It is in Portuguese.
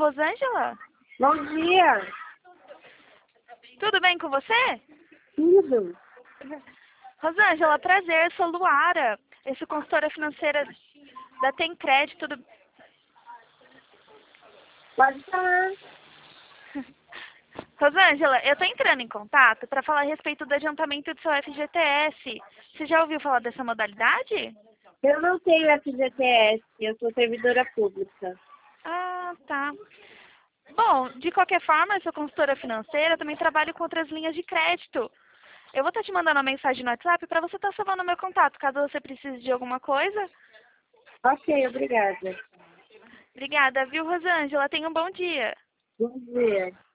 Rosângela? Bom dia. Tudo bem com você? Tudo. Rosângela, prazer, sou Luara. Eu sou consultora financeira da Tem Crédito. Pode falar. Rosângela, eu estou entrando em contato para falar a respeito do adiantamento do seu FGTS. Você já ouviu falar dessa modalidade? Eu não tenho FGTS, eu sou servidora pública. Ah, tá. Bom, de qualquer forma, eu sou consultora financeira, também trabalho com outras linhas de crédito. Eu vou estar te mandando uma mensagem no WhatsApp para você estar salvando o meu contato, caso você precise de alguma coisa. Ok, obrigada. Obrigada, viu, Rosângela? Tenha um bom dia. Bom dia.